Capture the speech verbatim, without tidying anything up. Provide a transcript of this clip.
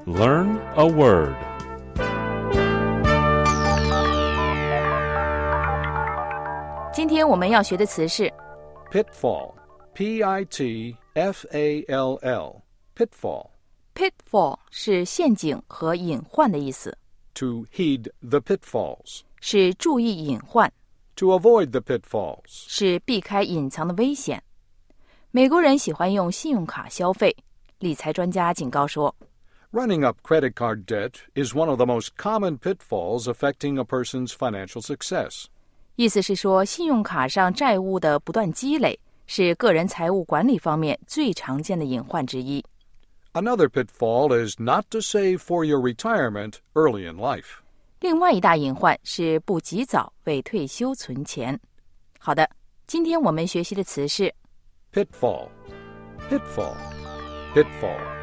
Learn a word. 今天我们要学的词是 Pitfall, P I T F A L L, pitfall. Pitfall 是陷阱和隐患的意思， To heed the pitfalls. 是注意隐患， To avoid the pitfalls. 是避开隐藏的危险。美国人喜欢用信用卡消费，理财专家警告说 Running up credit card debt is one of the most common pitfalls affecting a person's financial success. 意思是说，信用卡上债务的不断积累是个人财务管理方面最常见的隐患之一。 Another pitfall is not to save for your retirement early in life. 另外一大隐患是不及早为退休存钱。好的，今天我们学习的词是 Pitfall, pitfall, pitfall.